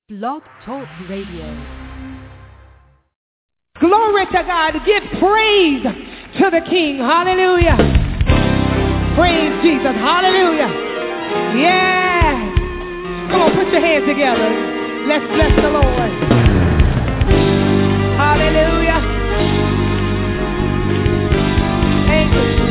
Blog Talk Radio. Glory to God. Give praise to the King. Hallelujah. Praise Jesus. Hallelujah. Yeah. Come on, put your hands together. Let's bless the Lord. Hallelujah. Thank you.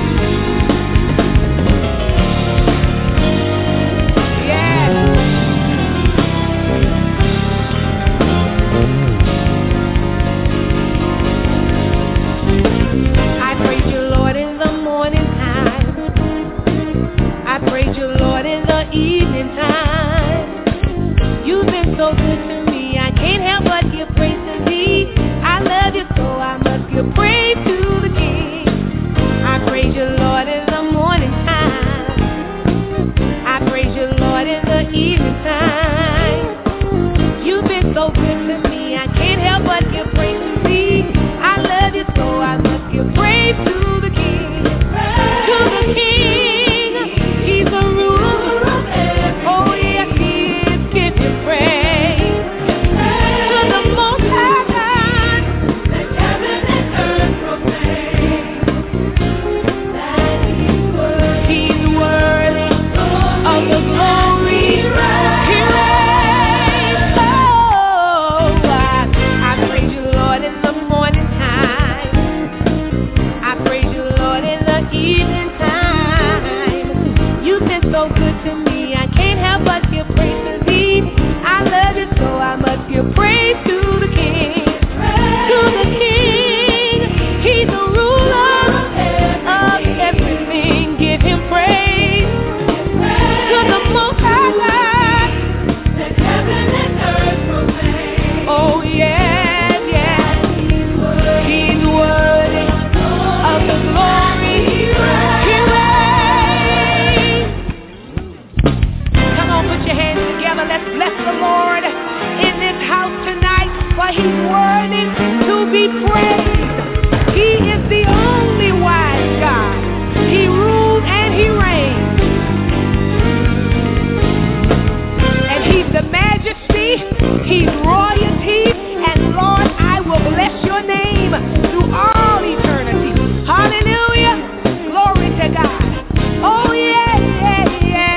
Evening time, you've been so good to me. I can't help but give praise to thee. I love you so I must give praise to the King. I praise you, Lord, in the morning time. I praise you, Lord, in the evening time. You've been so good to me. I can't help but give praise to thee. I love you so I must give praise to the King. To the King, he's the ruler. Oh, yes, he is. Give him praise. To the Most High God, that heaven and earth proclaim that he's worthy. He's worthy of the glory. He reigns. Oh, I praise you, Lord, in the morning time. I praise you, Lord, in the evening time. You've been so good to me. But give praise to thee. I love you so I must give praise to the King. To the King, he's the ruler of everything. Give him praise. To the Most High God, that heaven and earth proclaim. Oh yes, yes, he's worthy of the glory. He reigns. Put your hands together. Let's bless the Lord in this house tonight, for he's worthy to be praised. He is the only wise God. He rules and he reigns. And he's the majesty, he's royalty, and Lord, I will bless your name through all eternity. Hallelujah. Glory to God. Oh, yeah, yeah, yeah.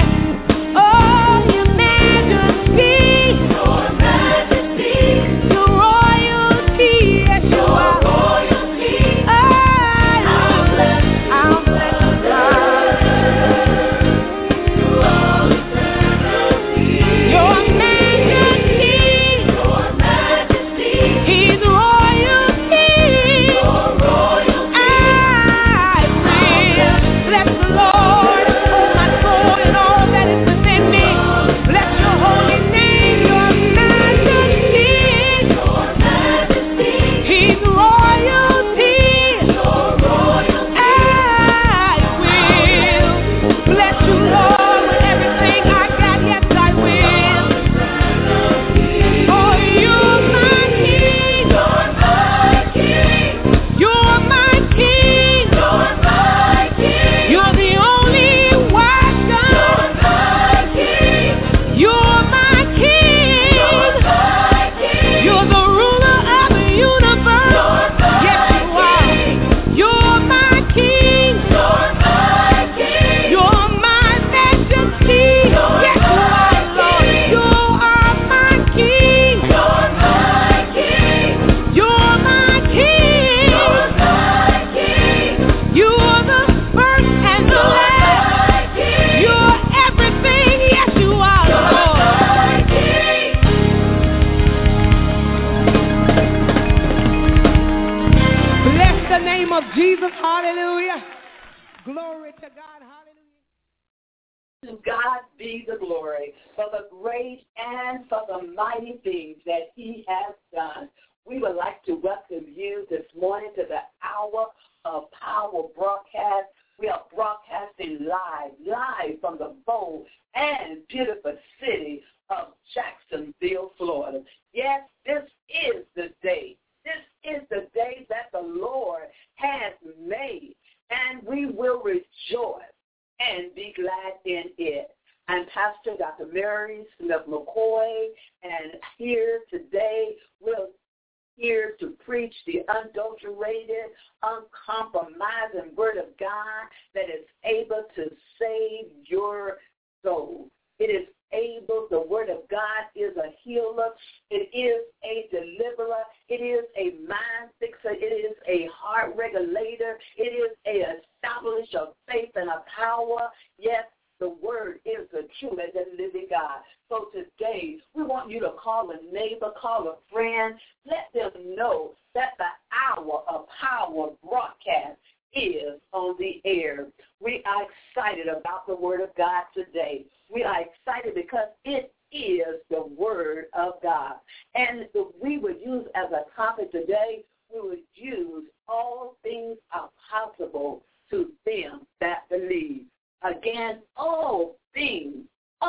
And Pastor Dr. Mary Smith McCoy and here today. We're here to preach the unadulterated, uncompromising word of God that is able to save your soul. It is able. The word of God is a healer. It is a deliverer. It is a mind fixer. It is a heart regulator. It is a establisher of faith and a power. Yes, the word is the true and the living God. So today, we want you to call a neighbor, call a friend. Let them know that the hour of power broadcast is on the air. We are excited about the word of God today. We are excited because it is the word of God. And we would use as a topic today, we would use all things are possible to them that believe. Again, all things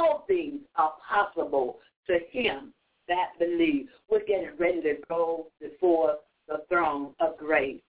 are possible to him that believes. We're getting ready to go before the throne of grace.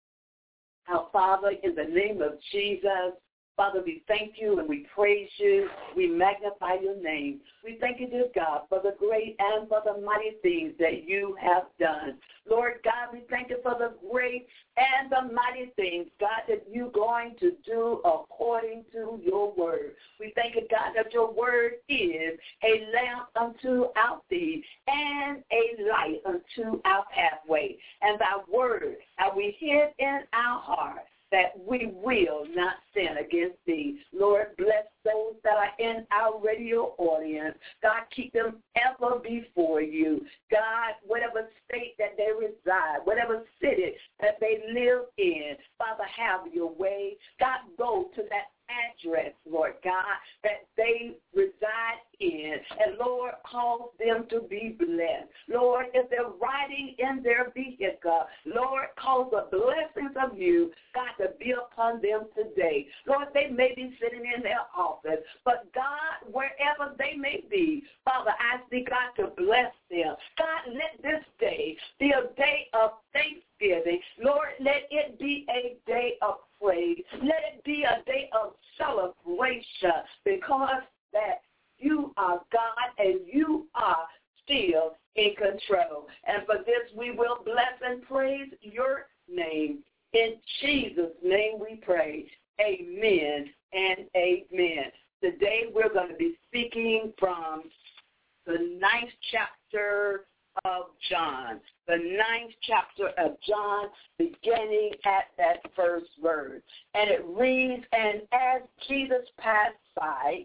Our Father, in the name of Jesus, Father, we thank you and we praise you. We magnify your name. We thank you, dear God, for the great and for the mighty things that you have done. Lord God, we thank you for the great and the mighty things, God, that you're going to do according to your word. We thank you, God, that your word is a lamp unto our feet and a light unto our pathway. And thy word, that we hid in our heart, that we will not sin against thee. Lord, bless those that are in our radio audience. God, keep them ever before you. God, whatever state that they reside, whatever city that they live in, Father, have your way. God, go to that address, Lord God, that they reside in. And, Lord, cause them to be blessed. Lord, if they're riding in their vehicle, Lord, cause the blessings of you, God, to be upon them today. Lord, they may be sitting in their office, but, God, wherever they may be, Father, I ask God to bless them. God, let this day be a day of thanksgiving. Lord, let it be a day of praise. Let it be a day of celebration, because that you are God and you are still in control. And for this we will bless and praise your name. In Jesus' name we pray. Amen and amen. Today we're going to be speaking from the 9th chapter of John. The 9th chapter of John, beginning at that first verse. And it reads, and as Jesus passed by,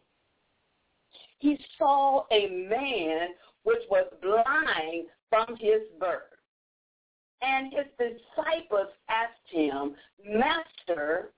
he saw a man which was blind from his birth. And his disciples asked him, Master,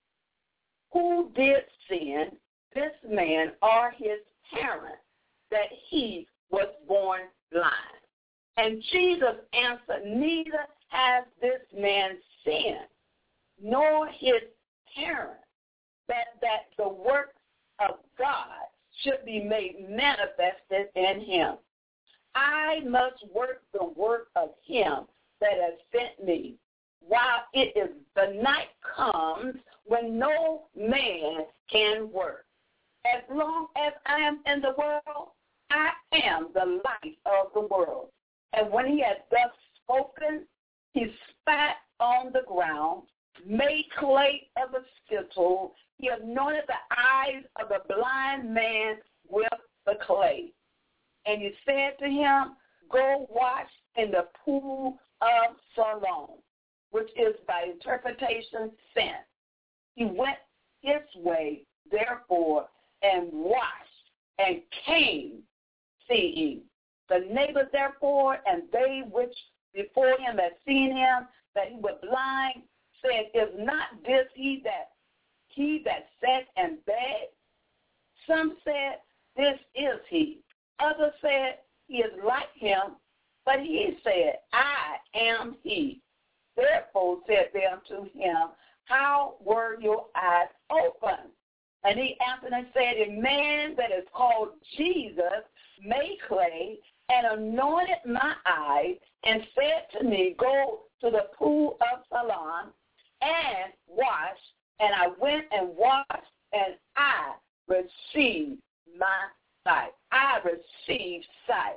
who did sin, this man or his parents, that he was born blind? And Jesus answered, neither has this man sinned, nor his parents, that the works of God should be made manifested in him. I must work the work of him that has sent me, while it is the night comes when no man can work. As long as I am in the world, I am the light of the world. And when he had thus spoken, he spat on the ground, made clay of a spittle. He anointed the eyes of the blind man with the clay. And he said to him, go wash in the pool of Siloam, which is by interpretation sent. He went his way, therefore, and washed and came seeing. The neighbors, therefore, and they which before him had seen him, that he was blind, said, is not this he that sat and begged? Some said, this is he. Others said, he is like him. But he said, I am he. Therefore said they unto him, how were your eyes opened? And he answered and said, a man that is called Jesus made clay and anointed my eyes and said to me, go to the pool of Siloam and wash. And I went and washed, and I received my sight. I received sight.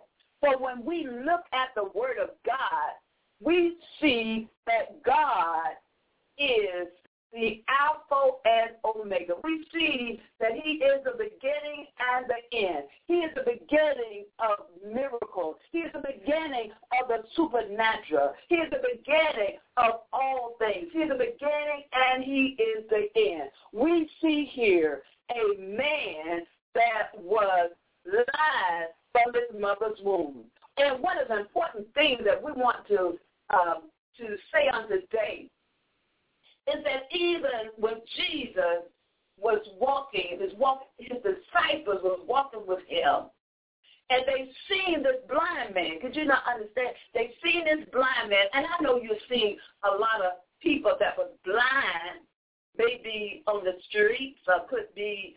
For when we look at the Word of God, we see that God is the Alpha and Omega. We see that he is the beginning and the end. He is the beginning of miracles. He is the beginning of the supernatural. He is the beginning of all things. He is the beginning and he is the end. We see here a man that was live from his mother's womb. And one of the important things that we want to say on today is that even when Jesus was walking, his disciples was walking with him, and they seen this blind man. Could you not understand? They seen this blind man, and I know you've seen a lot of people that were blind, maybe on the streets, or could be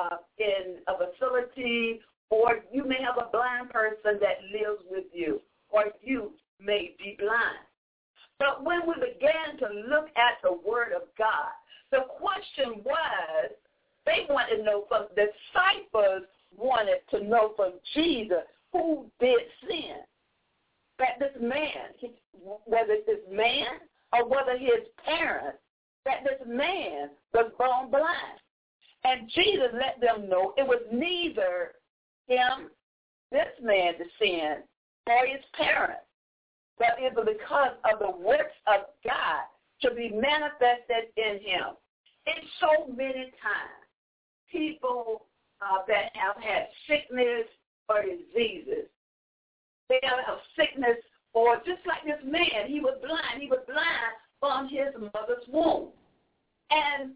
in a facility, or you may have a blind person that lives with you, or you may be blind. But when we began to look at the Word of God, the question was, they wanted to know from the disciples, wanted to know from Jesus who did sin. That this man, whether this man or whether his parents, that this man was born blind. And Jesus let them know it was neither him, this man, the sin, or his parents. But it was because of the works of God to be manifested in him. And so many times, people that have had sickness or diseases, they have sickness, or just like this man, he was blind from his mother's womb. And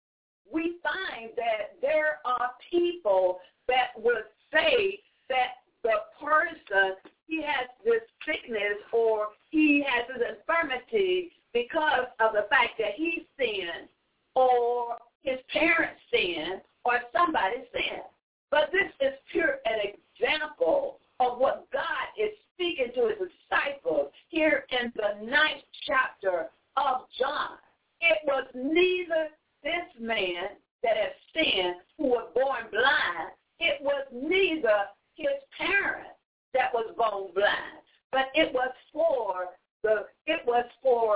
we find that there are people that would say that the person, he has this sickness or he has this infirmity because of the fact that he sinned or his parents sinned or somebody sinned. But this is pure an example of what God is speaking to his disciples here in the 9th chapter of John. It was neither this man that has sinned who was born blind. It was neither his parents that was born blind, but it was for God. It was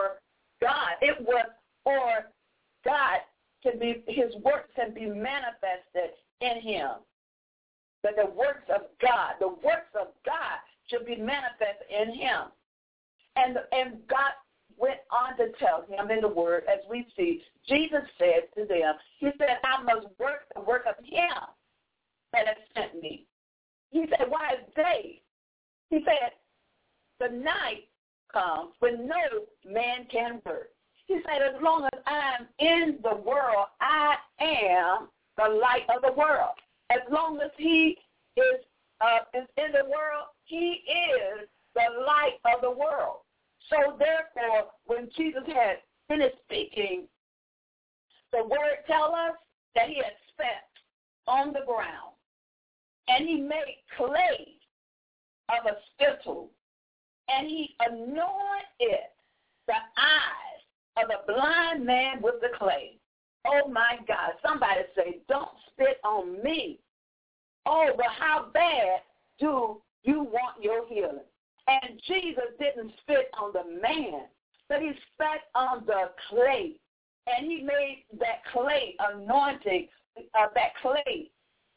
for God to be, his works can be manifested in him. But the works of God should be manifested in him. And God went on to tell him in the Word, as we see, Jesus said to them, he said, I must work the work of him that has sent me. He said, why is day? He said, the night comes when no man can work. He said, as long as I am in the world, I am the light of the world. As long as he is in the world, he is the light of the world. So therefore, when Jesus had finished speaking, the Word tells us that he had spat on the ground, and he made clay of a spittle, and he anointed the eyes of the blind man with the clay. Oh, my God. Somebody say, don't spit on me. Oh, but how bad do you want your healing? And Jesus didn't spit on the man, but he spat on the clay. And he made that clay anointing, that clay,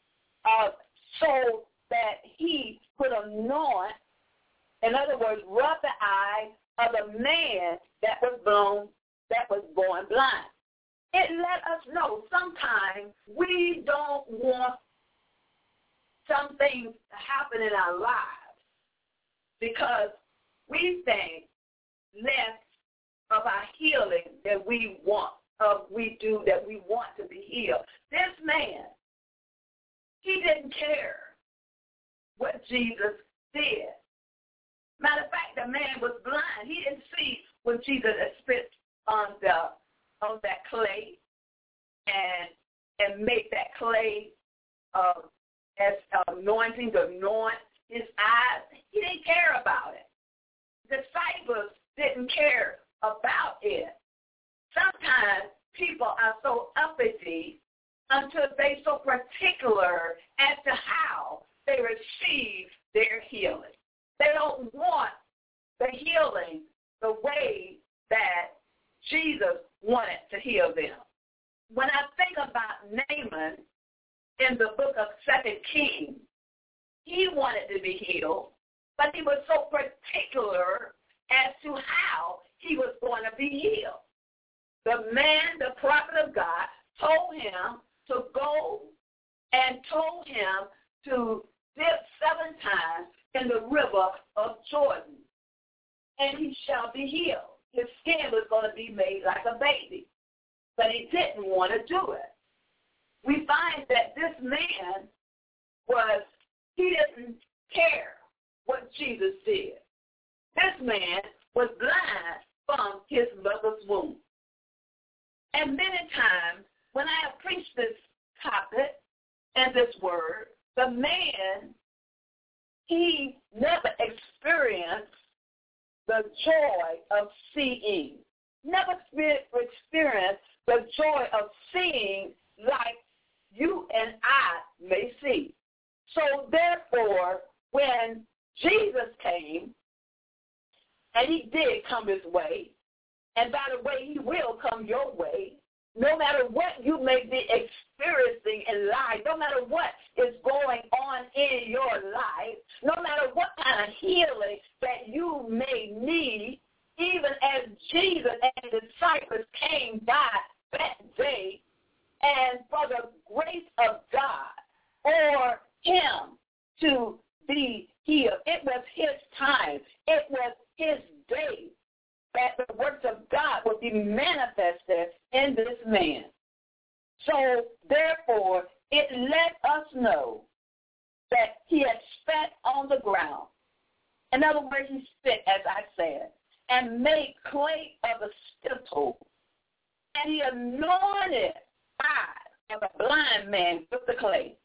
so that he could anoint, in other words, rub the eye of the man that was born blind. It let us know sometimes we don't want some things to happen in our lives because we think less of our healing that we want, that we want to be healed. This man, he didn't care what Jesus did. Matter of fact, the man was blind. He didn't see when Jesus had spit on that clay and make that clay as anointing to anoint his eyes. He didn't care about it. Disciples didn't care about it. Sometimes people are so uppity until they're so particular as to how they receive their healing. They don't want the healing the way that Jesus wanted to heal them. When I think about Naaman in the book of 2 Kings, he wanted to be healed, but he was so particular as to how he was going to be healed. The man, the prophet of God, told him to go and told him to dip 7 times in the river of Jordan, and he shall be healed. His skin was going to be made like a baby, but he didn't want to do it. We find that this man he didn't care what Jesus did. This man was blind from his mother's womb. And many times when I have preached this topic and this word, the man, he never experienced the joy of seeing. Never experienced the joy of seeing like you and I may see. So therefore, when Jesus came, and he did come his way, and by the way, he will come your way, no matter what you may be experiencing in life, no matter what is going on in your life, no matter what kind of healing that you may need, even as Jesus and the disciples came by that day, and for the grace of God or him to be healed. It was his time. It was his day that the works of God would be manifested in this man. So, therefore, it let us know that he had spat on the ground. In other words, he spit, as I said, and made clay of a spittle, and he anointed eyes of a blind man with the clay.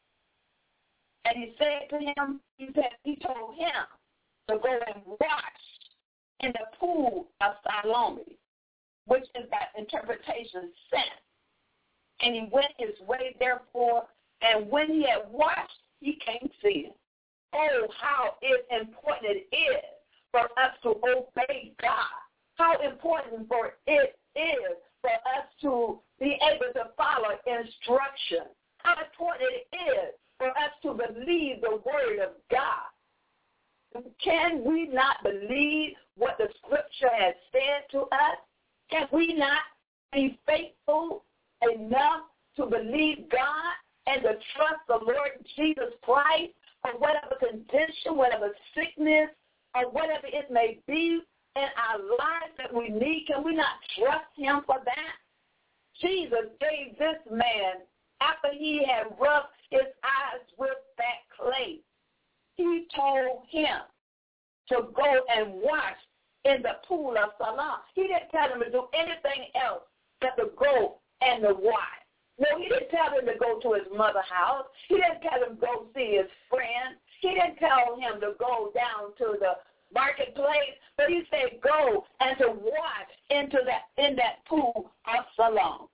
And he said to him, he told him to go and wash in the pool of Siloam, which is by interpretation sent. And he went his way, therefore, and when he had washed, he came seeing. Oh, how important it is for us to obey God. How important it is for us to be able to follow instruction. How important it is for us to believe the word of God. Can we not believe what the scripture has said to us? Can we not be faithful enough to believe God and to trust the Lord Jesus Christ for whatever condition, whatever sickness, or whatever it may be in our lives that we need? Can we not trust him for that? Jesus gave this man, after he had rubbed his eyes with that clay, he told him to go and wash in the pool of Siloam. He didn't tell him to do anything else but to go and to wash. No, he didn't tell him to go to his mother's house. He didn't tell him to go see his friends. He didn't tell him to go down to the marketplace, but he said go and to wash in that pool of Siloam,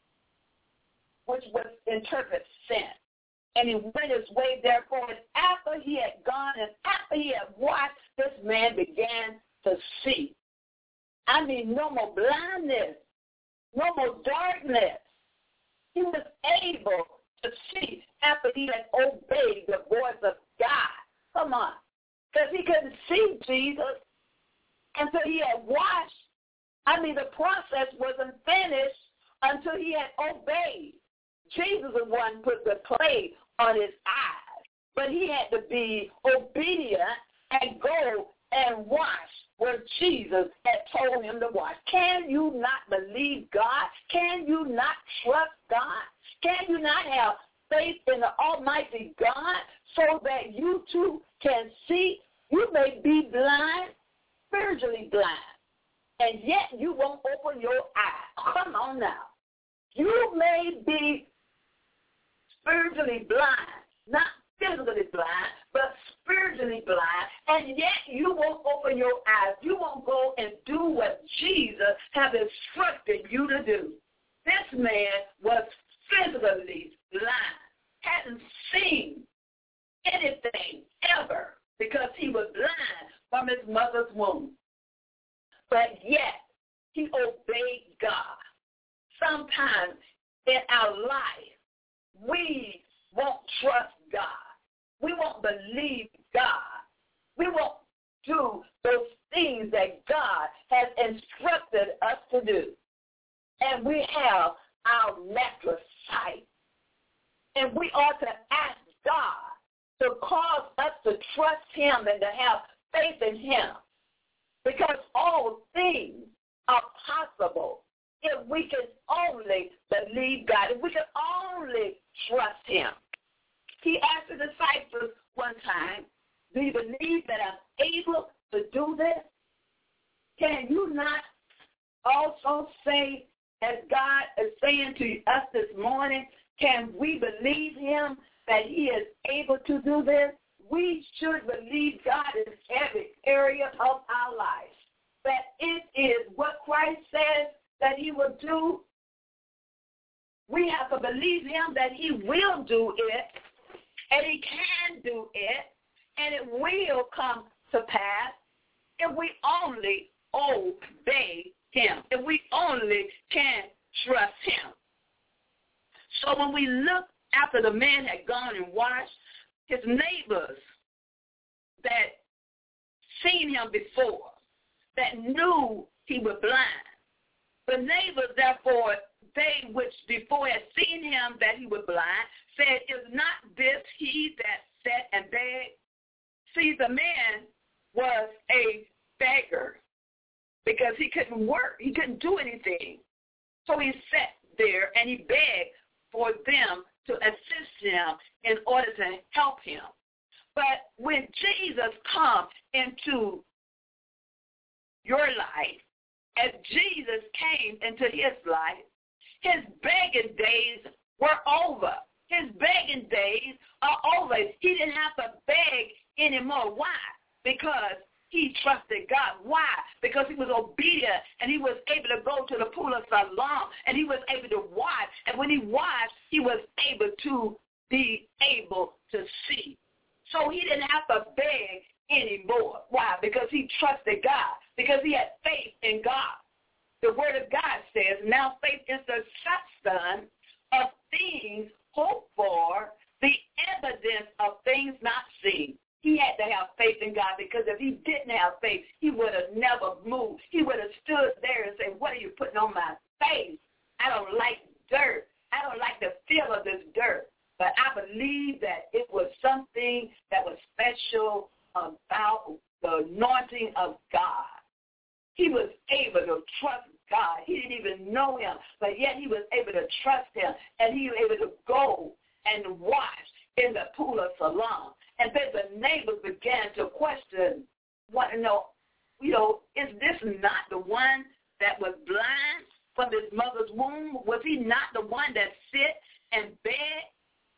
which was interpreted sin. And he went his way, therefore, and after he had gone and after he had washed, this man began to see. I mean, no more blindness, no more darkness. He was able to see after he had obeyed the voice of God. Come on. Because he couldn't see Jesus until he had washed. I mean, the process wasn't finished until he had obeyed. Jesus was the one put the clay on his eyes, but he had to be obedient and go and wash where Jesus had told him to wash. Can you not believe God? Can you not trust God? Can you not have faith in the Almighty God so that you too can see? You may be blind, spiritually blind, and yet you won't open your eyes. Come on now. You may be spiritually blind, not physically blind, but spiritually blind, and yet you won't open your eyes. You won't go and do what Jesus has instructed you to do. This man was physically blind, hadn't seen anything ever because he was blind from his mother's womb. But yet, he obeyed God. Sometimes in our life, we won't trust God. We won't believe God. We won't do those things that God has instructed us to do. And we have our natural sight. And we ought to ask God to cause us to trust him and to have faith in him. Because all things are possible if we can only believe God, if we can only trust him. He asked the disciples one time, do you believe that I'm able to do this? Can you not also say, as God is saying to us this morning, can we believe him that he is able to do this? We should believe God in every area of our lives. That it is what Christ says that he will do. We have to believe him that he will do it, and he can do it, and it will come to pass if we only obey him, if we only can trust him. So when we look after the man had gone and washed, his neighbors that seen him before, that knew he was blind, the neighbors, therefore, they which before had seen him that he was blind, said, is not this he that sat and begged? See, the man was a beggar because he couldn't work. He couldn't do anything. So he sat there and he begged for them to assist him in order to help him. But when Jesus comes into your life, as Jesus came into his life, his begging days were over. His begging days are over. He didn't have to beg anymore. Why? Because he trusted God. Why? Because he was obedient, and he was able to go to the pool of Siloam, and he was able to wash. And when he washed, he was able to be able to see. So he didn't have to beg anymore. Why? Because he trusted God, because he had faith in God. The word of God says, now faith is the substance of things hoped for, the evidence of things not seen. He had to have faith in God, because if he didn't have faith, he would have never moved. He would have stood there and said, what are you putting on my face? I don't like dirt. I don't like the feel of this dirt. But I believe that it was something that was special about the anointing of God. He was able to trust God. He didn't even know him, but yet he was able to trust him, and he was able to go and wash in the pool of Siloam. And then the neighbors began to question, want to know, is this not the one that was blind from his mother's womb? Was he not the one that sit and begged?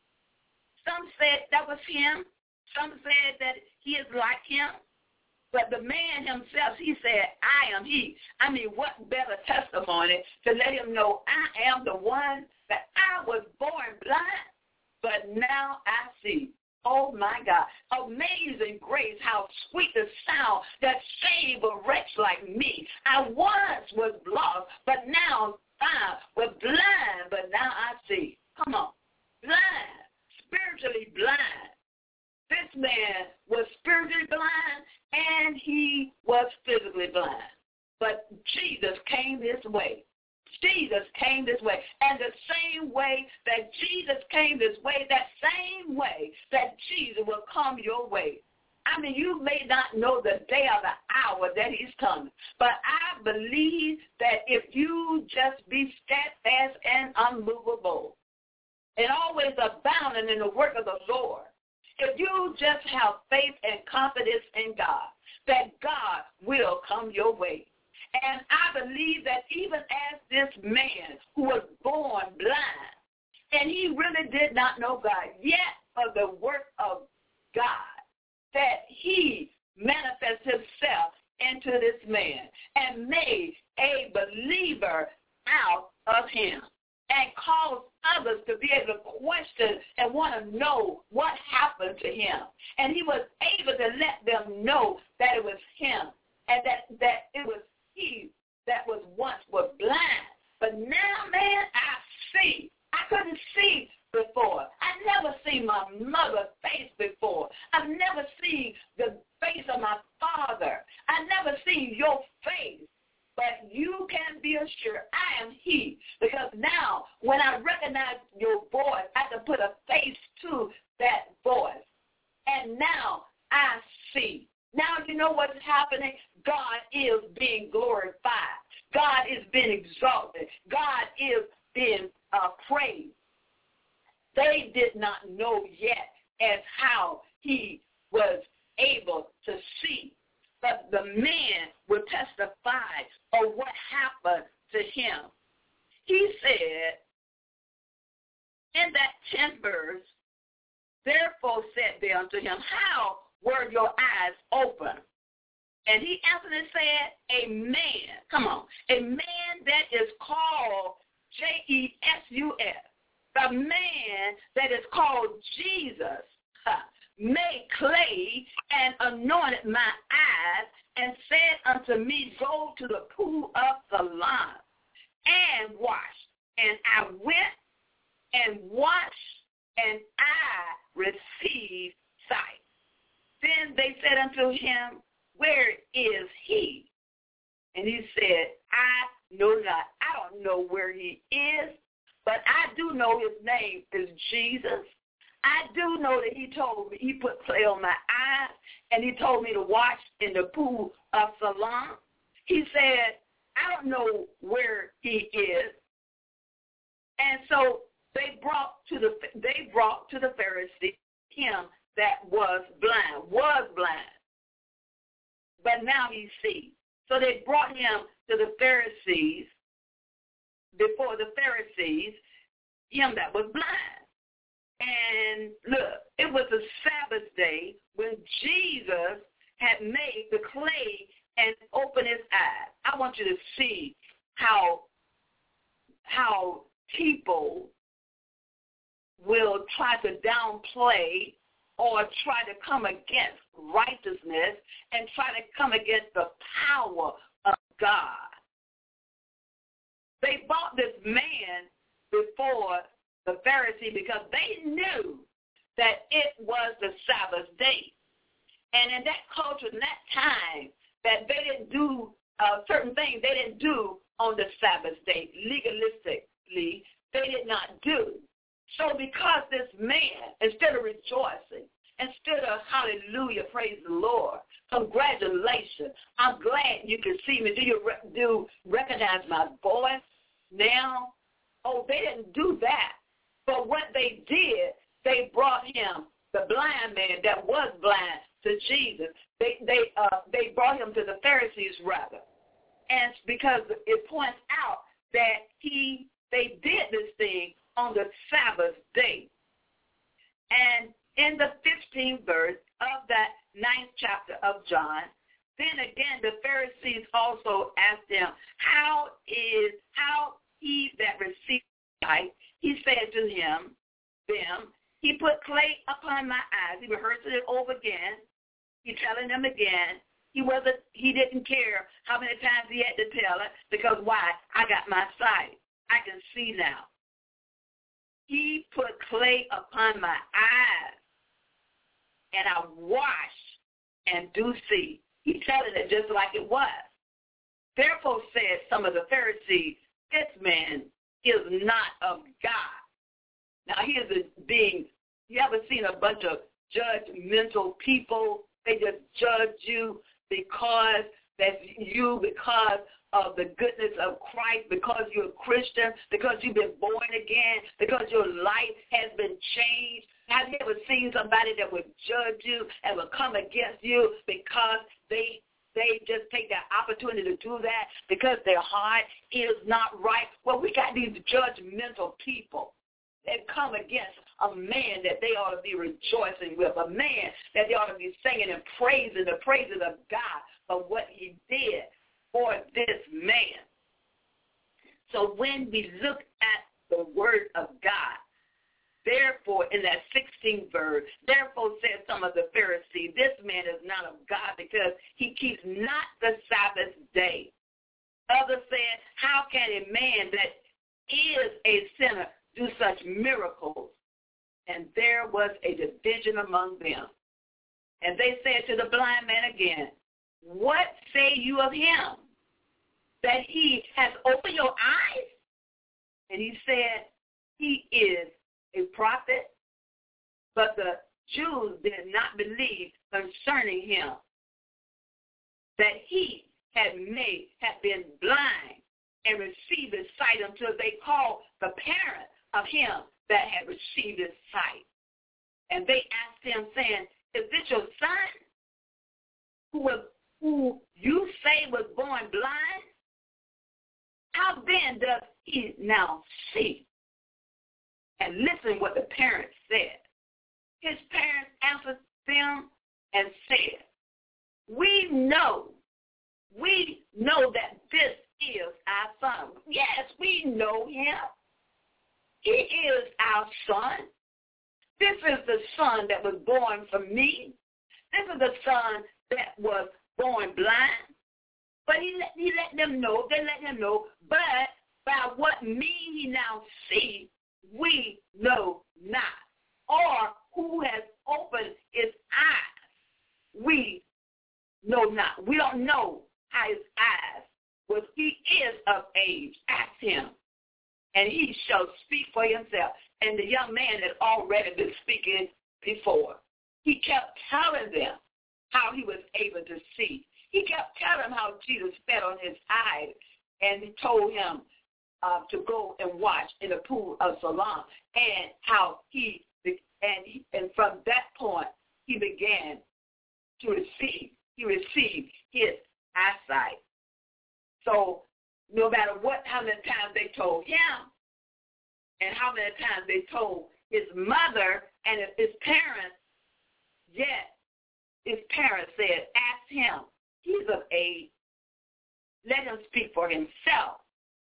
Some said that was him. Some said that he is like him. But the man himself, he said, I am he. I mean, what better testimony to let him know I am the one, that I was born blind, but now I see. Oh, my God. Amazing grace, how sweet the sound that saved a wretch like me. I once was lost, but now I was blind, but now I see. Come on. Blind, spiritually blind. This man was spiritually blind, and he was physically blind. But Jesus came this way. Jesus came this way. And the same way that Jesus came this way, that same way that Jesus will come your way. I mean, you may not know the day or the hour that he's coming, but I believe that if you just be steadfast and unmovable and always abounding in the work of the Lord, if you just have faith and confidence in God, that God will come your way. And I believe that even as this man who was born blind, and he really did not know God, yet of the work of God, that he manifests himself into this man and made a believer out of him. and cause others to be able to question and want to know what happened to him. And he was able to let them know that it was him and that it was he that was once blind. But now, man, I see. I couldn't see before. I've never seen my mother's face before. I've never seen the face of my father. I've never seen your face. But you can be assured I am he. Because now, when I recognize your voice, I can put a face to that voice. And now I see. Now you know what's happening? God is being glorified. God is being exalted. God is being praised. They did not know yet as how he was able to see. But the man will testify of what happened to him. He said in that 10th verse, therefore said they unto him, how were your eyes open? And he answered and said, a man, come on, a man that is called Jesus, the man that is called Jesus, made clay and anointed my eyes and said unto me, go to the pool of Siloam and wash. And I went and washed, and I received sight. Then they said unto him, where is he? And he said, I know not. I don't know where he is, but I do know his name is Jesus. I do know that he told me, he put clay on my eyes, and he told me to wash in the pool of Siloam. He said, I don't know where he is. And so they brought to the Pharisee him that was blind, but now he sees. So they brought him to the Pharisees, before the Pharisees, him that was blind. And look, it was a Sabbath day when Jesus had made the clay and opened his eyes. I want you to see how people will try to downplay or try to come against righteousness and try to come against the power of God. They brought this man before the Pharisee because they knew that it was the Sabbath day. And in that culture, in that time, that they didn't do certain things they didn't do on the Sabbath day. Legalistically, they did not do. So because this man, instead of rejoicing, instead of hallelujah, praise the Lord, congratulations, I'm glad you can see me. Do you recognize my voice now? Oh, they didn't do that. But what they did, they brought him, the blind man that was blind, to Jesus. They brought him to the Pharisees, rather. And because it points out that they did this thing on the Sabbath day. And in the 15th verse of that 9th chapter of John, then again the Pharisees also asked him, how he that received sight, he said to them, he put clay upon my eyes. He rehearsed it over again. He telling them again. He didn't care how many times he had to tell it, because why? I got my sight. I can see now. He put clay upon my eyes, and I wash and do see. He's telling it just like it was. Therefore said some of the Pharisees, this man is not of God. Now here's you ever seen a bunch of judgmental people? They just judge you because of the goodness of Christ, because you're a Christian, because you've been born again, because your life has been changed. Have you ever seen somebody that would judge you and would come against you because they just take that opportunity to do that because their heart is not right? Well, we got these judgmental people that come against a man that they ought to be rejoicing with, a man that they ought to be singing and praising the praises of God for what he did for this man. So when we look at the word of God. Therefore, in that 16th verse, therefore said some of the Pharisees, this man is not of God because he keeps not the Sabbath day. Others said, how can a man that is a sinner do such miracles? And there was a division among them. And they said to the blind man again, what say you of him, that he has opened your eyes? And he said, he is a prophet. But the Jews did not believe concerning him, that he had been blind and received his sight until they called the parent of him that had received his sight. And they asked him, saying, is this your son, who you say was born blind? How then does he now see? And listen what the parents said. His parents answered them and said, we know that this is our son. Yes, we know him. He is our son. This is the son that was born from me. This is the son that was born blind. But he let them know, they let him know, but by what means he now sees, we know not. Or who has opened his eyes, we know not. We don't know how his eyes, but he is of age. Ask him, and he shall speak for himself. And the young man had already been speaking before. He kept telling them how he was able to see. He kept telling them how Jesus fed on his eyes, and he told him to go and wash in the pool of Siloam, and how and from that point he began to receive. He received his eyesight. So no matter how many times they told him, and how many times they told his mother and his parents, yet his parents said, ask him. He's of age. Let him speak for himself.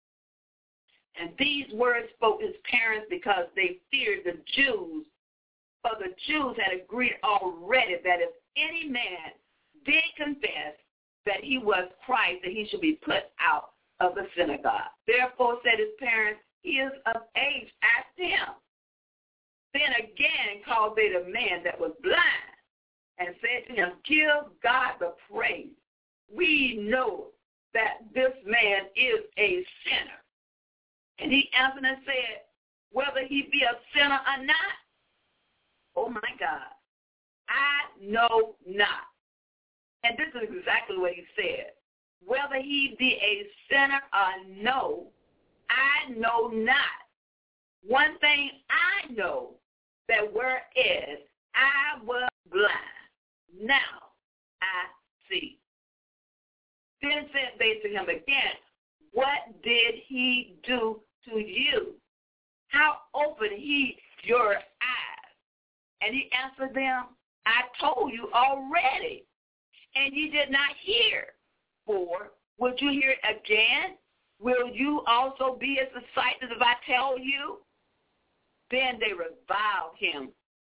And these words spoke his parents because they feared the Jews. For the Jews had agreed already that if any man did confess that he was Christ, that he should be put out of the synagogue. Therefore said his parents, he is of age, ask him. Then again called they the man that was blind, and said to him, give God the praise. We know that this man is a sinner. And he answered and said, whether he be a sinner or not, oh my God, I know not. And this is exactly what he said. Whether he be a sinner or no, I know not. One thing I know, that whereas I was blind, now I see. Then said they to him again, what did he do to you? How opened he your eyes? And he answered them, I told you already, and you did not hear. For would you hear it again? Will you also be as disciples if I tell you? Then they reviled him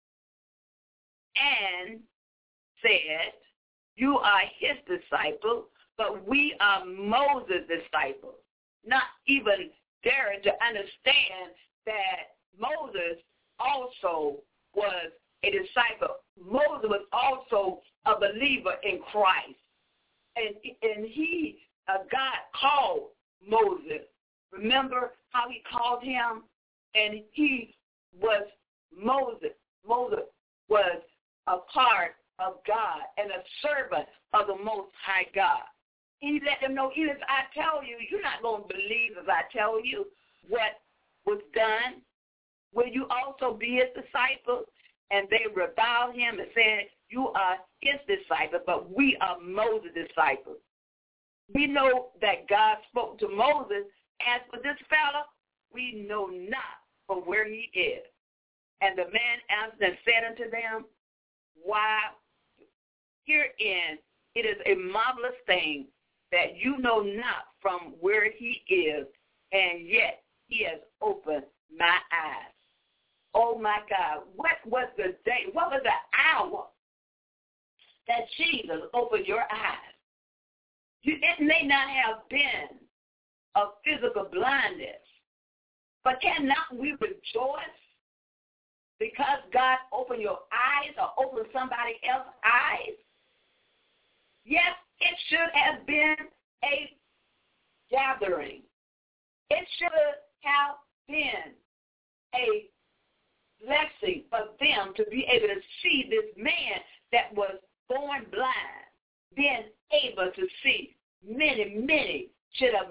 and said, you are his disciple, but we are Moses' disciples. Not even daring to understand that Moses also was a disciple. Moses was also a believer in Christ. And God called Moses. Remember how he called him? And he was Moses. Moses was a part of God and a servant of the Most High God. He let them know, even if I tell you, you're not going to believe if I tell you what was done. Will you also be his disciple? And they reviled him and said, you are his disciple, but we are Moses' disciples. We know that God spoke to Moses. As for this fellow, we know not from where he is. And the man answered and said unto them, why, herein it is a marvelous thing that you know not from where he is, and yet he has opened my eyes. Oh, my God. What was the day? What was the hour that Jesus opened your eyes? It may not have been a physical blindness, but cannot we rejoice because God opened your eyes or opened somebody else's eyes? Yes, it should have been a gathering. It should have been a blessing for them to be able to see this man that was born blind, being able to see. Many should have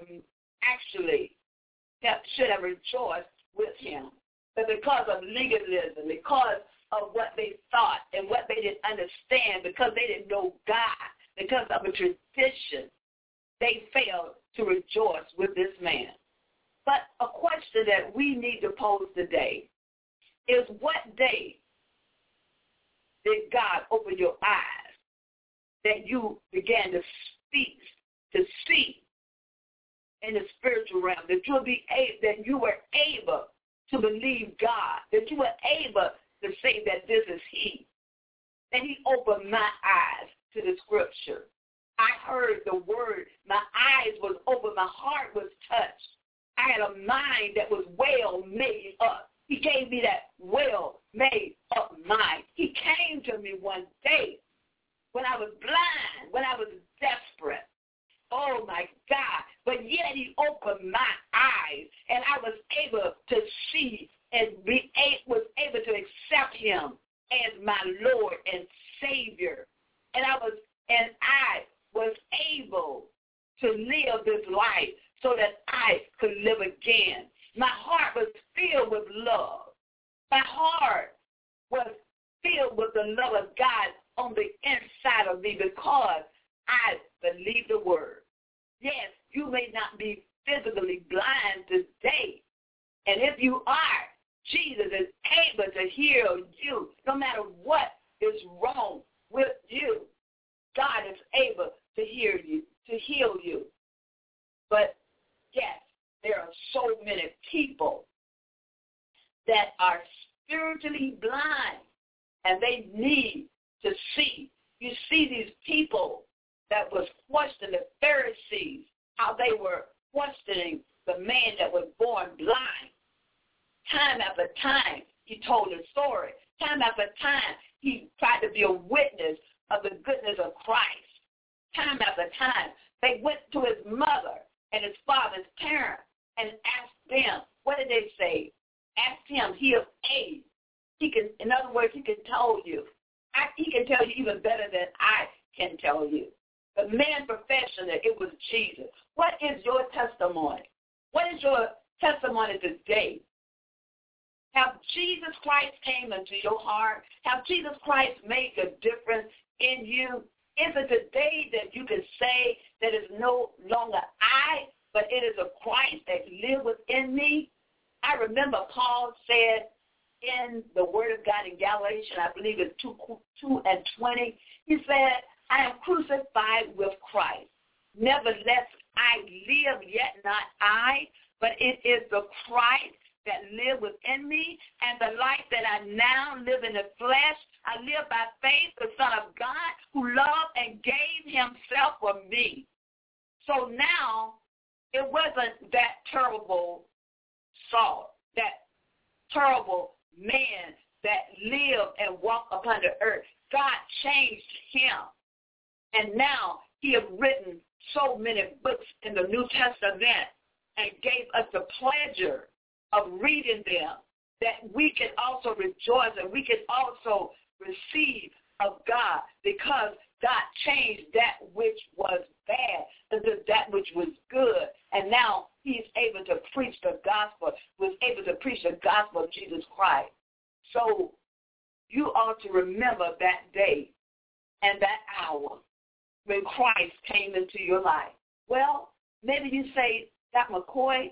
rejoiced with him. But because of legalism, because of what they thought and what they didn't understand, because they didn't know God, because of a tradition, they failed to rejoice with this man. But a question that we need to pose today is, what day did God open your eyes that you began to speak, to see in the spiritual realm, that you were able to believe God, that you were able to say that this is he, that he opened my eyes to the scripture. I heard the word, my eyes was open, my heart was touched. I had a mind that was well made up. He gave me that well made up mind. He came to me one day when I was blind, when I was desperate. Oh, my God. But yet he opened my eyes, and I was able to see and was able to accept him as my Lord and Savior. And I was able to live this life so that I could live again. My heart was filled with love. My heart was filled with the love of God on the inside of me because I believe the word. Yes, you may not be physically blind today. And if you are, Jesus is able to heal you no matter what is wrong with you. God is able to heal you. But yes, there are so many people that are spiritually blind and they need to see. You see these people that was questioning the Pharisees, how they were questioning the man that was born blind. Time after time, he told a story. Time after time, he tried to be a witness of the goodness of Christ. Time after time, they went to his mother and his father's parents and asked them, what did they say? Asked him, he of age. In other words, he can tell you. He can tell you even better than I can tell you. The man profession that it was Jesus. What is your testimony? What is your testimony today? Have Jesus Christ came into your heart? Have Jesus Christ made a difference in you? Is it today that you can say that it's no longer I, but it is a Christ that lives within me? I remember Paul said in the Word of God in Galatians, I believe it's 2:20, he said, I am crucified with Christ. Nevertheless, I live, yet not I, but it is the Christ that live within me, and the life that I now live in the flesh, I live by faith, the Son of God, who loved and gave himself for me. So now, it wasn't that terrible Saul, that terrible man that lived and walked upon the earth. God changed him. And now he has written so many books in the New Testament and gave us the pleasure of reading them, that we can also rejoice and we can also receive of God, because God changed that which was bad into that which was good. And now he's able to preach the gospel, was able to preach the gospel of Jesus Christ. So you ought to remember that day and that hour when Christ came into your life. Well, maybe you say, Dr. McCoy,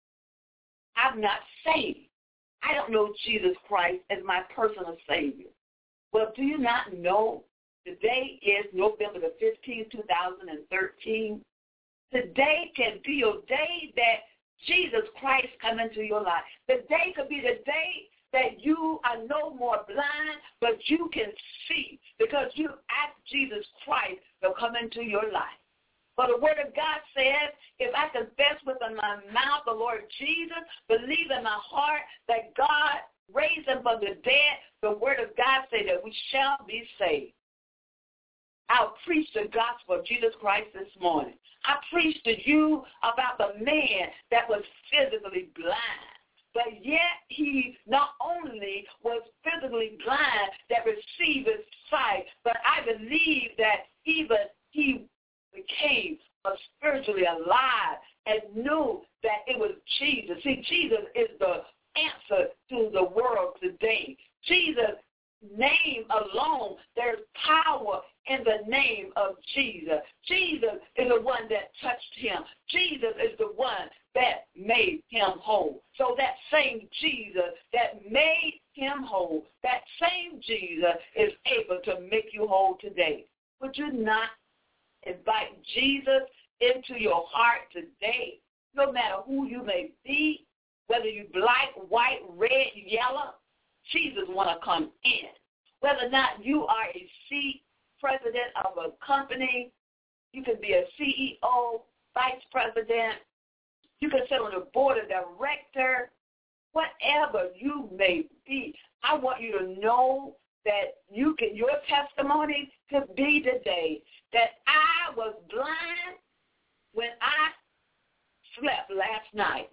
I'm not saved. I don't know Jesus Christ as my personal Savior. Well, do you not know today is November the 15th, 2013? Today can be your day that Jesus Christ come into your life. The day could be the day that you are no more blind, but you can see because you asked Jesus Christ to come into your life. For the word of God says, if I confess with my mouth the Lord Jesus, believe in my heart that God raised him from the dead, the word of God says that we shall be saved. I'll preach the gospel of Jesus Christ this morning. I preached to you about the man that was physically blind. But yet he not only was physically blind that received his sight, but I believe that even he became spiritually alive and knew that it was Jesus. See, Jesus is the answer to the world today. Jesus' name alone, there's power in the name of Jesus. Jesus is the one that touched him. Jesus is the one that made him whole. So that same Jesus that made him whole, that same Jesus is able to make you whole today. Would you not invite Jesus into your heart today? No matter who you may be, whether you black, white, red, yellow, Jesus want to come in. Whether or not you are a president of a company, you could be a CEO, vice president, you can sit on the board of directors, whatever you may be. I want you to know that your testimony could be today that I was blind when I slept last night.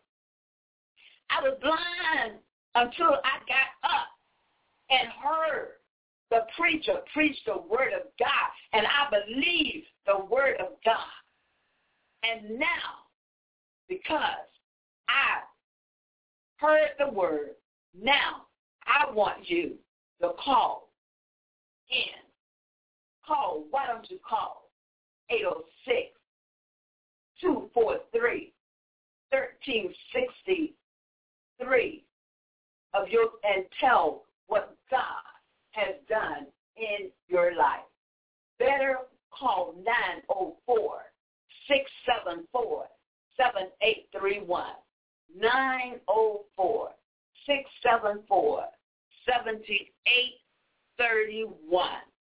I was blind until I got up and heard the preacher preach the word of God, and I believe the word of God. And now, because I heard the word, now I want you to call in. Why don't you call 806-243-1363 and tell what God has done in your life. Better call 904-674-7831. 904-674-7831.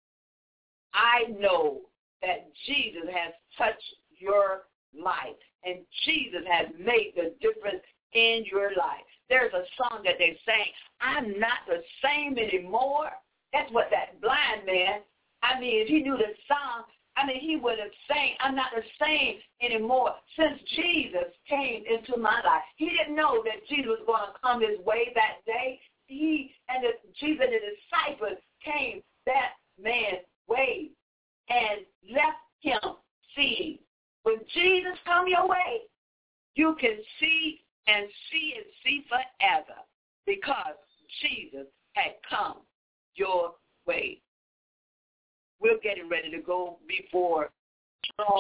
I know that Jesus has touched your life, and Jesus has made the difference in your life. There's a song that they sang, I'm not the same anymore. That's what that blind man, if he knew the song, he would have sang, I'm not the same anymore since Jesus came into my life. He didn't know that Jesus was going to come his way that day. Jesus and the disciples came that man's way and left him seeing. When Jesus come your way, you can see and see forever because Jesus had come your way. We're getting ready to go before throne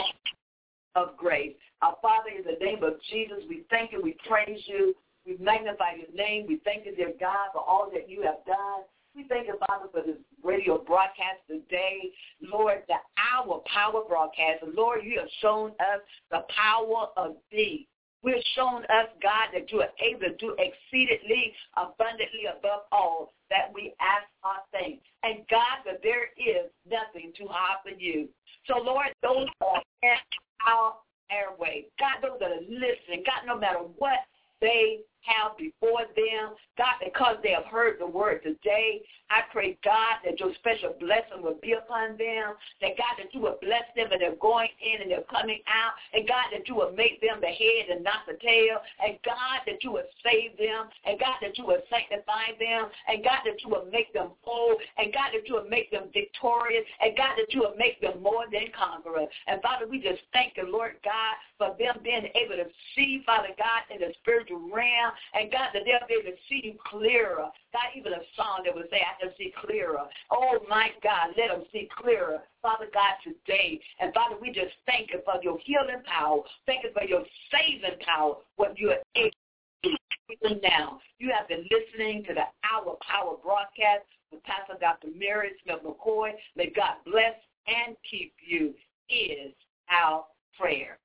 of grace. Our Father, in the name of Jesus, we thank you, we praise you, we magnify your name. We thank you, dear God, for all that you have done. We thank you, Father, for this radio broadcast today. Lord, our power broadcast. Lord, you have shown us the power of thee. We've shown us, God, that you are able to do exceedingly abundantly above all that we ask or think. And, God, that there is nothing too hard for you. So, Lord, those are in our airway, God, those that are listening, God, no matter what they have before them, God, because they have heard the word today, I pray, God, that your special blessing will be upon them, that, God, that you will bless them and they're going in and they're coming out, and, God, that you will make them the head and not the tail, and, God, that you will save them, and, God, that you will sanctify them, and, God, that you will make them whole, and, God, that you will make them victorious, and, God, that you will make them more than conquerors. And, Father, we just thank you, Lord God, for them being able to see, Father God, in the spiritual realm, and, God, that they'll be able to see you clearer. God, even a song that would say, I can see clearer. Oh, my God, let them see clearer, Father God, today. And, Father, we just thank you for your healing power. Thank you for your saving power, what you are able to do now. You have been listening to the Our Power broadcast with Pastor Dr. Mary Smith McCoy. May God bless and keep you is our prayer.